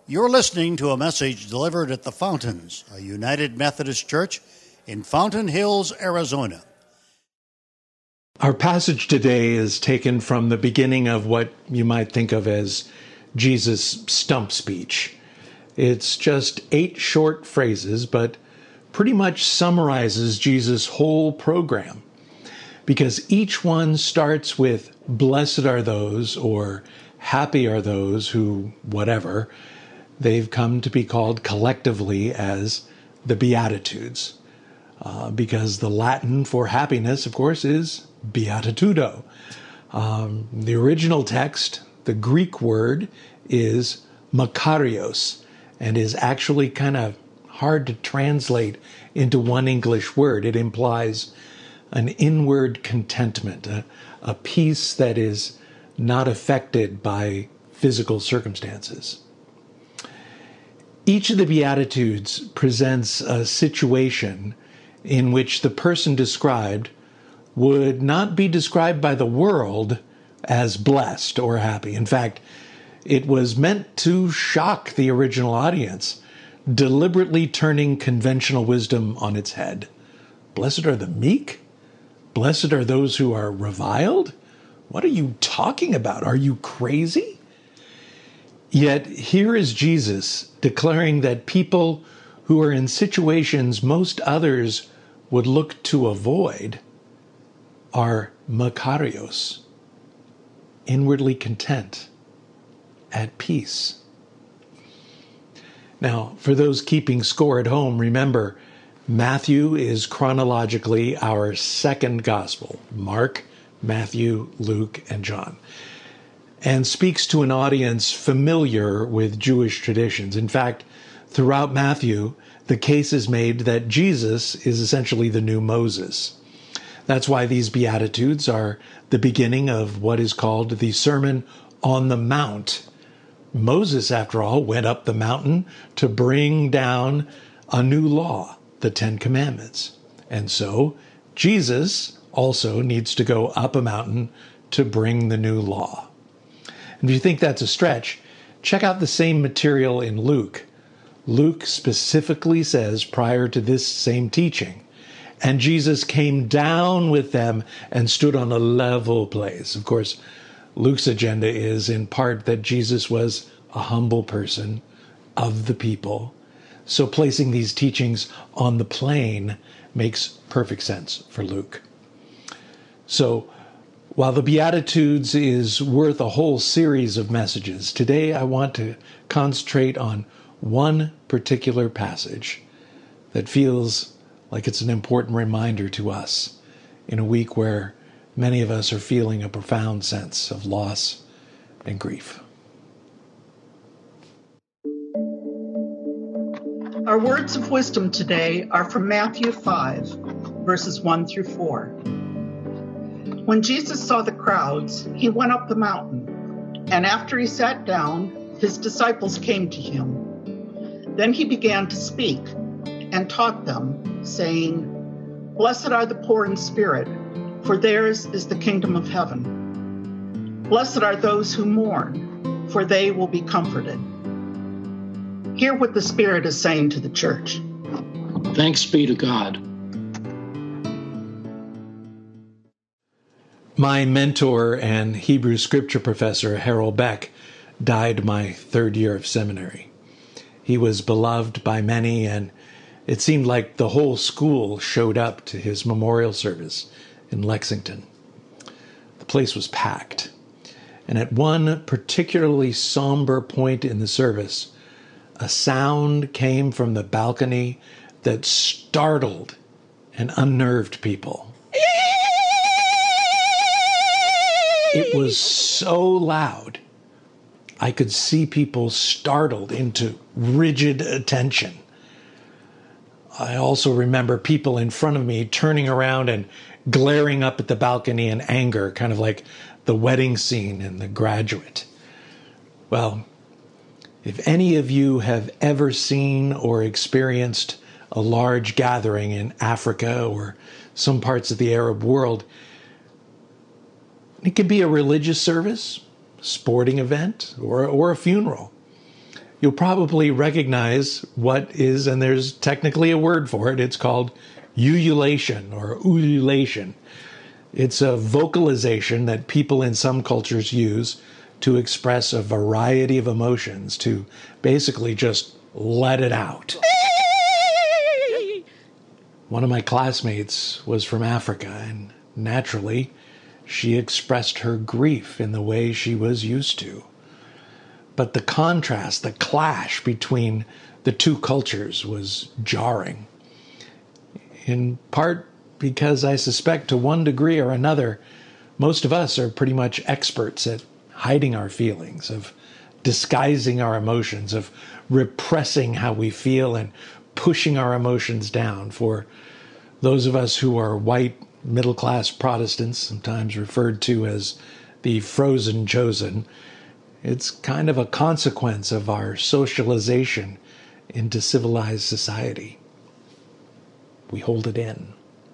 You're listening to a message delivered at the Fountains, a United Methodist Church in Fountain Hills, Arizona. Our passage today is taken from the beginning of what you might think of as Jesus' stump speech. It's just 8 short phrases, but pretty much summarizes Jesus' whole program, because each one starts with "Blessed are those," or "Happy are those who," whatever. They've come to be called collectively as the Beatitudes, because the Latin for happiness, of course, is beatitudo. The original text, the Greek word, is makarios, and is actually kind of hard to translate into one English word. It implies an inward contentment, a peace that is not affected by physical circumstances. Each of the Beatitudes presents a situation in which the person described would not be described by the world as blessed or happy. In fact, it was meant to shock the original audience, deliberately turning conventional wisdom on its head. Blessed are the meek? Blessed are those who are reviled? What are you talking about? Are you crazy? Yet here is Jesus declaring that people who are in situations most others would look to avoid are makarios, inwardly content, at peace. Now, for those keeping score at home, remember, Matthew is chronologically our second gospel. Mark, Matthew, Luke, and John, and speaks to an audience familiar with Jewish traditions. In fact, throughout Matthew, the case is made that Jesus is essentially the new Moses. That's why these Beatitudes are the beginning of what is called the Sermon on the Mount. Moses, after all, went up the mountain to bring down a new law, the 10 Commandments. And so Jesus also needs to go up a mountain to bring the new law. And if you think that's a stretch, check out the same material in Luke. Luke specifically says prior to this same teaching, "And Jesus came down with them and stood on a level place." Of course, Luke's agenda is in part that Jesus was a humble person of the people. So placing these teachings on the plain makes perfect sense for Luke. So while the Beatitudes is worth a whole series of messages, today I want to concentrate on one particular passage that feels like it's an important reminder to us in a week where many of us are feeling a profound sense of loss and grief. Our words of wisdom today are from Matthew 5, verses 1 through 4. When Jesus saw the crowds, he went up the mountain, and after he sat down, his disciples came to him. Then he began to speak and taught them, saying, "Blessed are the poor in spirit, for theirs is the kingdom of heaven. Blessed are those who mourn, for they will be comforted." Hear what the Spirit is saying to the church. Thanks be to God. My mentor and Hebrew scripture professor, Harold Beck, died my 3rd year of seminary. He was beloved by many, and it seemed like the whole school showed up to his memorial service in Lexington. The place was packed, and at one particularly somber point in the service, a sound came from the balcony that startled and unnerved people. It was so loud, I could see people startled into rigid attention. I also remember people in front of me turning around and glaring up at the balcony in anger, kind of like the wedding scene in The Graduate. Well, if any of you have ever seen or experienced a large gathering in Africa or some parts of the Arab world, it can be a religious service, sporting event, or a funeral. you'll probably recognize what is, and there's technically a word for it, it's called ululation or ululation. It's a vocalization that people in some cultures use to express a variety of emotions, to basically just let it out. One of my classmates was from Africa, and naturally, she expressed her grief in the way she was used to. But the contrast, the clash between the two cultures was jarring. In part because I suspect to one degree or another, most of us are pretty much experts at hiding our feelings, of disguising our emotions, of repressing how we feel and pushing our emotions down. For those of us who are white, middle-class Protestants, sometimes referred to as the frozen chosen, it's kind of a consequence of our socialization into civilized society. We hold it in.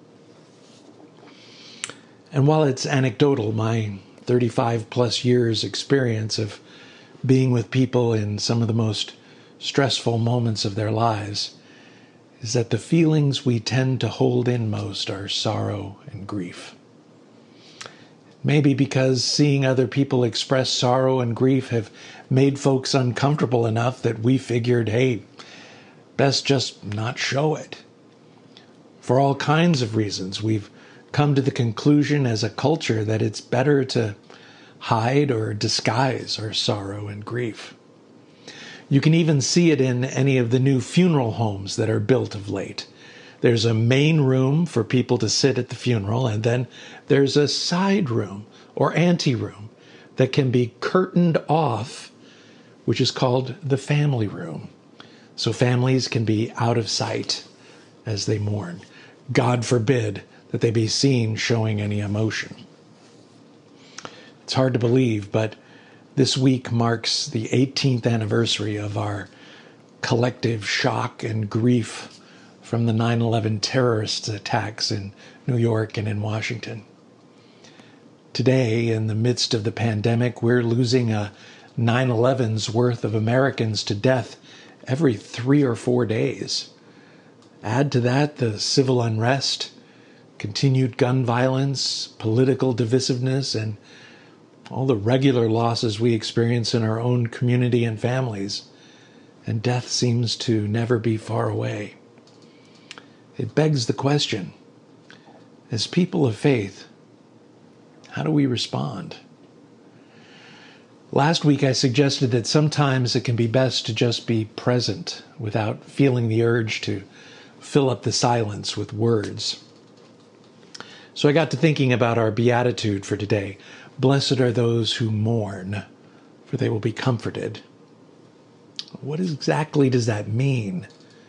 And while it's anecdotal, my 35 plus years experience of being with people in some of the most stressful moments of their lives is that the feelings we tend to hold in most are sorrow and grief. Maybe because seeing other people express sorrow and grief have made folks uncomfortable enough that we figured, hey, best just not show it. For all kinds of reasons, we've come to the conclusion as a culture that it's better to hide or disguise our sorrow and grief. You can even see it in any of the new funeral homes that are built of late. There's a main room for people to sit at the funeral, and then there's a side room or anteroom that can be curtained off, which is called the family room. So families can be out of sight as they mourn. God forbid that they be seen showing any emotion. It's hard to believe, but this week marks the 18th anniversary of our collective shock and grief from the 9/11 terrorist attacks in New York and in Washington. Today, in the midst of the pandemic, we're losing a 9/11's worth of Americans to death every 3 or 4 days. Add to that the civil unrest, continued gun violence, political divisiveness, and all the regular losses we experience in our own community and families, and death seems to never be far away. It begs the question, as people of faith, how do we respond? Last week I suggested that sometimes it can be best to just be present without feeling the urge to fill up the silence with words. So I got to thinking about our beatitude for today. Blessed are those who mourn, for they will be comforted. What exactly does that mean?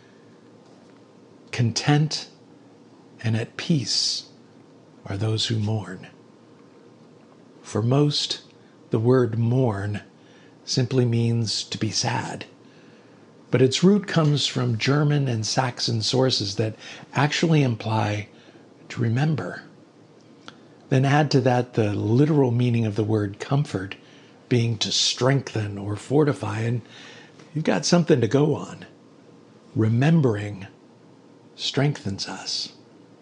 Content and at peace are those who mourn. For most, the word mourn simply means to be sad. But its root comes from German and Saxon sources that actually imply to remember. Then add to that the literal meaning of the word comfort, being to strengthen or fortify, and you've got something to go on. Remembering strengthens us.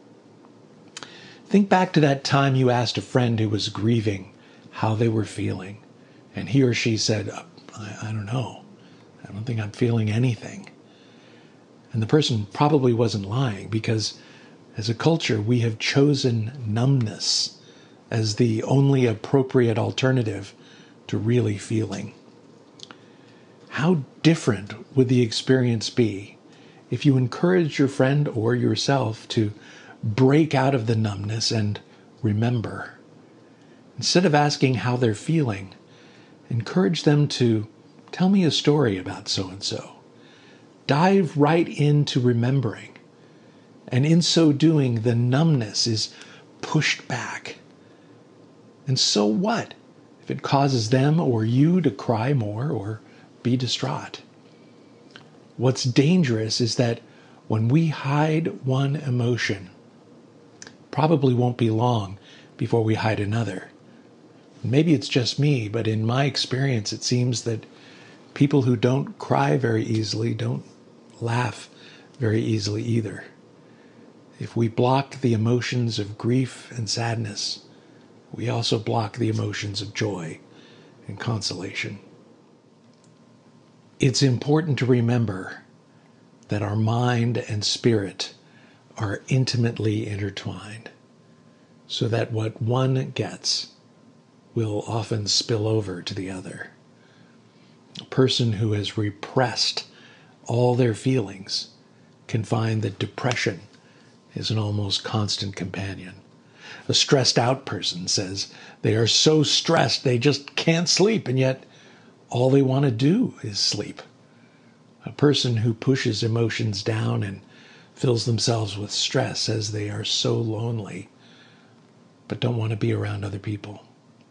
Think back to that time you asked a friend who was grieving how they were feeling, and he or she said, I don't know. I don't think I'm feeling anything. And the person probably wasn't lying, because as a culture, we have chosen numbness as the only appropriate alternative to really feeling. How different would the experience be if you encouraged your friend or yourself to break out of the numbness and remember? Instead of asking how they're feeling, encourage them to tell me a story about so-and-so. Dive right into remembering. And in so doing, the numbness is pushed back. And so what if it causes them or you to cry more or be distraught? What's dangerous is that when we hide one emotion, probably won't be long before we hide another. Maybe it's just me, but in my experience, it seems that People who don't cry very easily don't laugh very easily either. If we block the emotions of grief and sadness, we also block the emotions of joy and consolation. It's important to remember that our mind and spirit are intimately intertwined, so that what one gets will often spill over to the other. A person who has repressed all their feelings can find that depression is an almost constant companion. A stressed out person says they are so stressed they just can't sleep, and yet all they want to do is sleep. A person who pushes emotions down and fills themselves with stress says they are so lonely, but don't want to be around other people.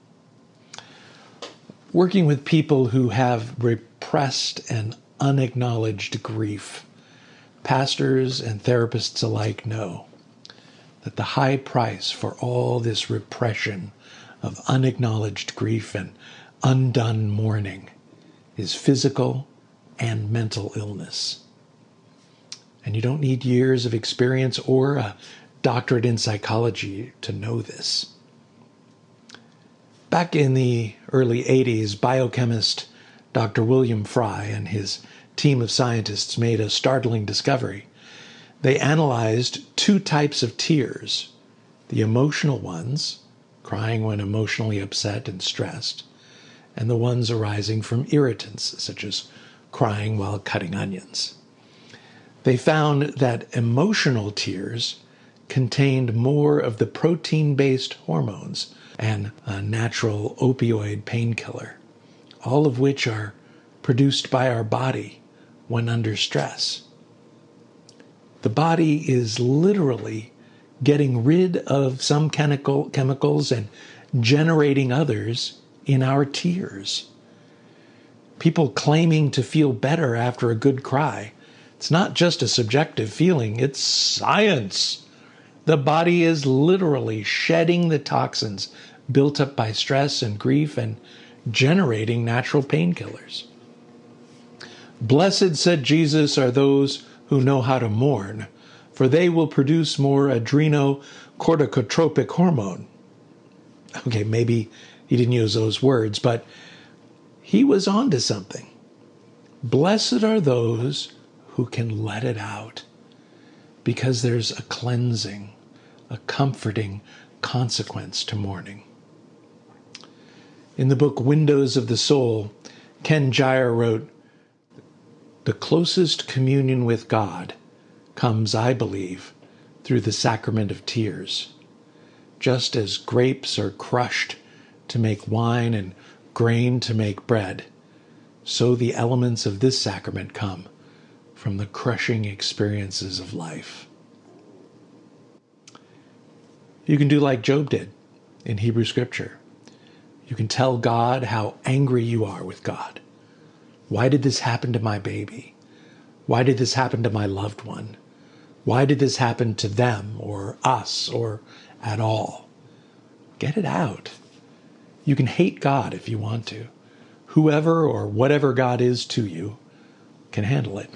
Working with people who have repressed and unacknowledged grief, pastors and therapists alike know that the high price for all this repression of unacknowledged grief and undone mourning is physical and mental illness. And you don't need years of experience or a doctorate in psychology to know this. Back in the early 80s, biochemist Dr. William Fry and his team of scientists made a startling discovery. They analyzed two types of tears: the emotional ones, crying when emotionally upset and stressed, and the ones arising from irritants, such as crying while cutting onions. They found that emotional tears contained more of the protein-based hormones and a natural opioid painkiller, all of which are produced by our body when under stress. The body is literally getting rid of some chemicals and generating others in our tears. People claiming to feel better after a good cry. It's not just a subjective feeling, it's science. The body is literally shedding the toxins built up by stress and grief and generating natural painkillers. Blessed, said Jesus, are those who know how to mourn, for they will produce more adrenocorticotropic hormone. Okay, maybe he didn't use those words, but he was on to something. Blessed are those who can let it out, because there's a cleansing, a comforting consequence to mourning. In the book Windows of the Soul, Ken Gire wrote, "The closest communion with God comes, I believe, through the sacrament of tears. Just as grapes are crushed to make wine and grain to make bread, so the elements of this sacrament come from the crushing experiences of life." You can do like Job did in Hebrew Scripture. You can tell God how angry you are with God. Why did this happen to my baby? Why did this happen to my loved one? Why did this happen to them or us or at all? Get it out. You can hate God if you want to. Whoever or whatever God is to you can handle it.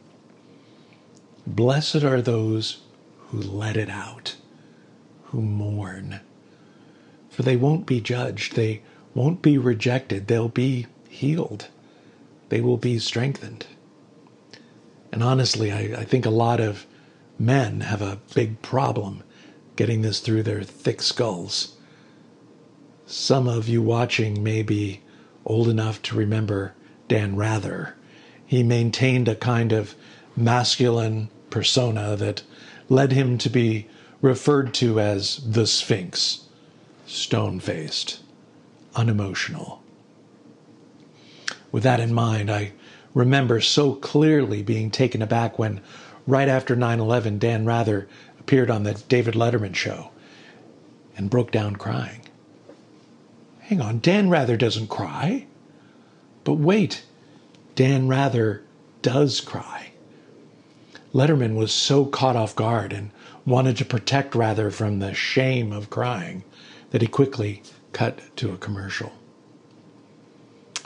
Blessed are those who let it out, who mourn. For they won't be judged. They won't be rejected. They'll be healed. They will be strengthened. And honestly, I think a lot of men have a big problem getting this through their thick skulls. Some of you watching may be old enough to remember Dan Rather. He maintained a kind of masculine persona that led him to be referred to as the Sphinx, stone-faced, unemotional. With that in mind, I remember so clearly being taken aback when, right after 9/11, Dan Rather appeared on the David Letterman show and broke down crying. Hang on, Dan Rather doesn't cry. But wait, Dan Rather does cry. Letterman was so caught off guard and wanted to protect Rather from the shame of crying that he quickly cut to a commercial.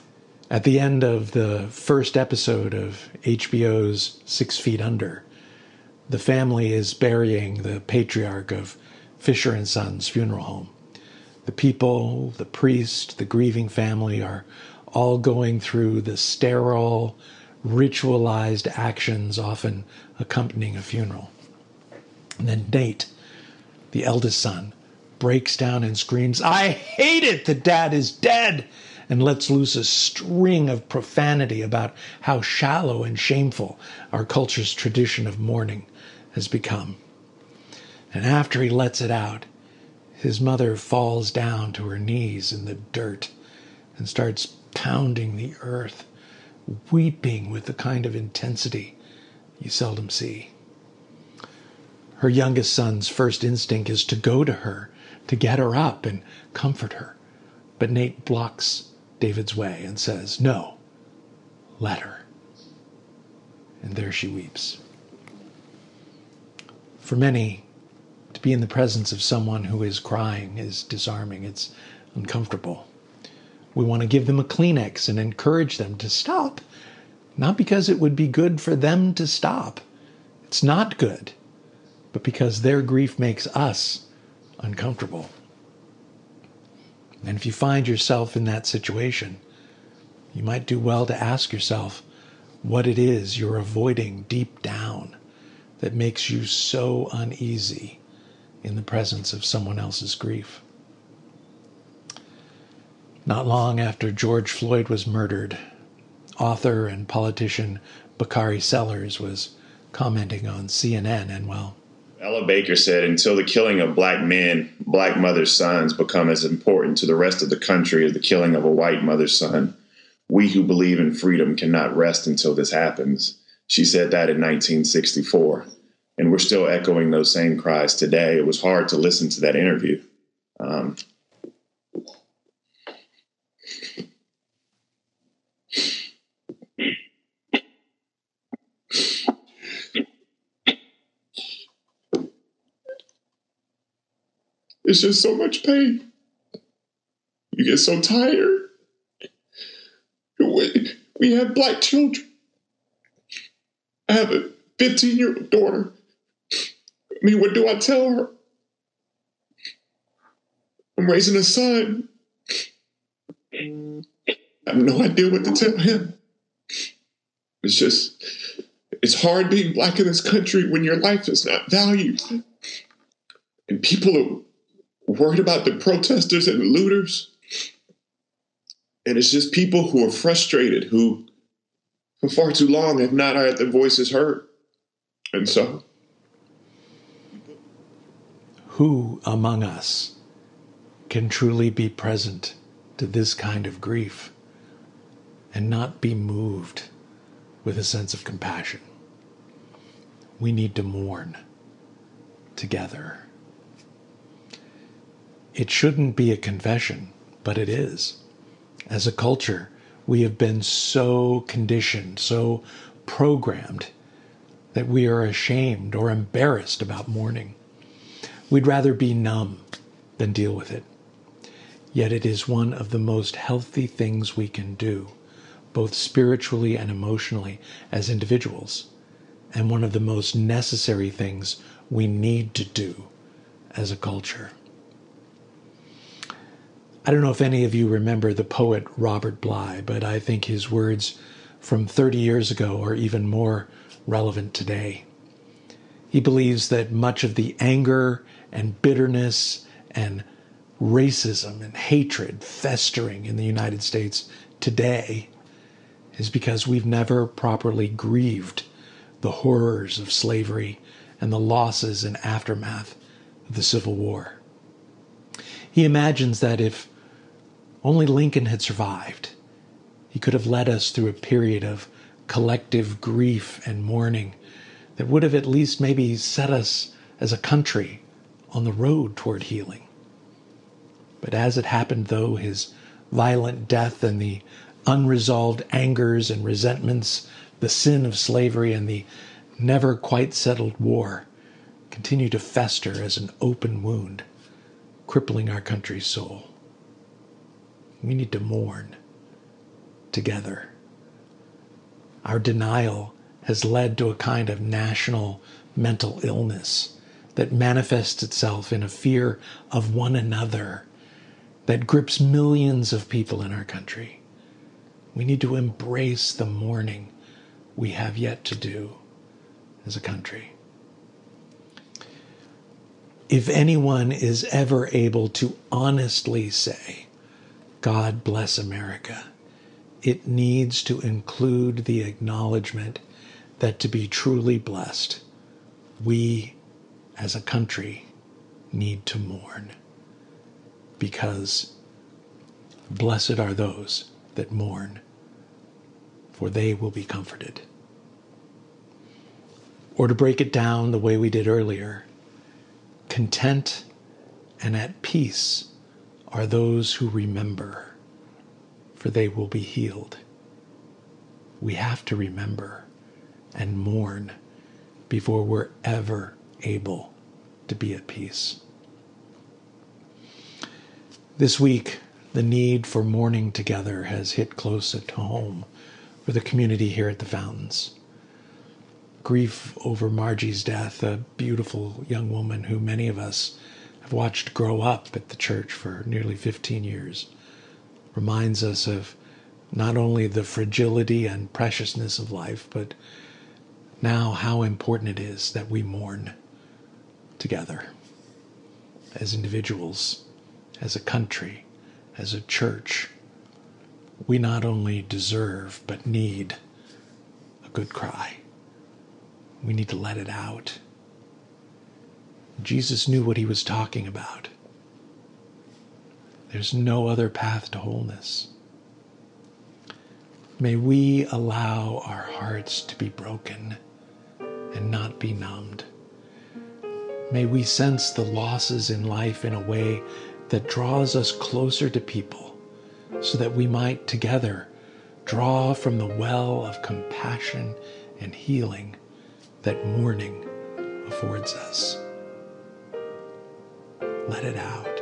At the end of the first episode of HBO's 6 Feet Under, the family is burying the patriarch of Fisher and Sons Funeral Home. The people, the priest, the grieving family are all going through the sterile, ritualized actions often accompanying a funeral. And then Nate, the eldest son, breaks down and screams, "I hate it that Dad is dead!" and lets loose a string of profanity about how shallow and shameful our culture's tradition of mourning has become. And after he lets it out, his mother falls down to her knees in the dirt and starts pounding the earth, weeping with the kind of intensity you seldom see. Her youngest son's first instinct is to go to her, to get her up and comfort her. But Nate blocks David's way and says, "No, let her." And there she weeps. For many, to be in the presence of someone who is crying is disarming. It's uncomfortable. We want to give them a Kleenex and encourage them to stop. Not because it would be good for them to stop. It's not good. But because their grief makes us uncomfortable. And if you find yourself in that situation, you might do well to ask yourself what it is you're avoiding deep down that makes you so uneasy in the presence of someone else's grief. Not long after George Floyd was murdered, author and politician Bakari Sellers was commenting on CNN, and well, Ella Baker said, "Until the killing of black men, black mothers' sons become as important to the rest of the country as the killing of a white mother's son, we who believe in freedom cannot rest until this happens." She said that in 1964, and we're still echoing those same cries today. It was hard to listen to that interview. It's just so much pain. You get so tired. We have black children. I have a 15-year-old daughter. I mean, what do I tell her? I'm raising a son. I have no idea what to tell him. It's hard being black in this country when your life is not valued. And people are worried about the protesters and the looters. And it's just people who are frustrated, who for far too long have not had their voices heard. And so, who among us can truly be present to this kind of grief and not be moved with a sense of compassion? We need to mourn together. It shouldn't be a confession, but it is. As a culture, we have been so conditioned, so programmed, that we are ashamed or embarrassed about mourning. We'd rather be numb than deal with it. Yet it is one of the most healthy things we can do, both spiritually and emotionally as individuals, and one of the most necessary things we need to do as a culture. I don't know if any of you remember the poet Robert Bly, but I think his words from 30 years ago are even more relevant today. He believes that much of the anger and bitterness and racism and hatred festering in the United States today is because we've never properly grieved the horrors of slavery and the losses and aftermath of the Civil War. He imagines that if only Lincoln had survived, he could have led us through a period of collective grief and mourning that would have at least maybe set us as a country on the road toward healing. But as it happened, though, his violent death and the unresolved angers and resentments, the sin of slavery and the never quite settled war continue to fester as an open wound, crippling our country's soul. We need to mourn together. Our denial has led to a kind of national mental illness that manifests itself in a fear of one another that grips millions of people in our country. We need to embrace the mourning we have yet to do as a country. If anyone is ever able to honestly say, God bless America, it needs to include the acknowledgement that to be truly blessed, we as a country need to mourn. Because blessed are those that mourn, for they will be comforted. Or to break it down the way we did earlier, content and at peace are those who remember, for they will be healed. We have to remember and mourn before we're ever able to be at peace. This week, the need for mourning together has hit close at home for the community here at the Fountains. Grief over Margie's death, a beautiful young woman who many of us have watched grow up at the church for nearly 15 years, reminds us of not only the fragility and preciousness of life, but now how important it is that we mourn together as individuals, as a country, as a church. We not only deserve, but need a good cry. We need to let it out. Jesus knew what he was talking about. There's no other path to wholeness. May we allow our hearts to be broken and not be numbed. May we sense the losses in life in a way that draws us closer to people, so that we might together draw from the well of compassion and healing that mourning affords us. Let it out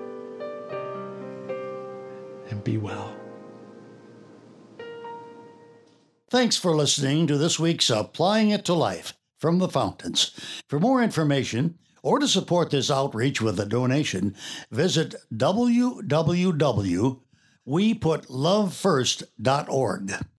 and be well. Thanks for listening to this week's Applying It to Life from the Fountains. For more information or to support this outreach with a donation, visit www.weputlovefirst.org.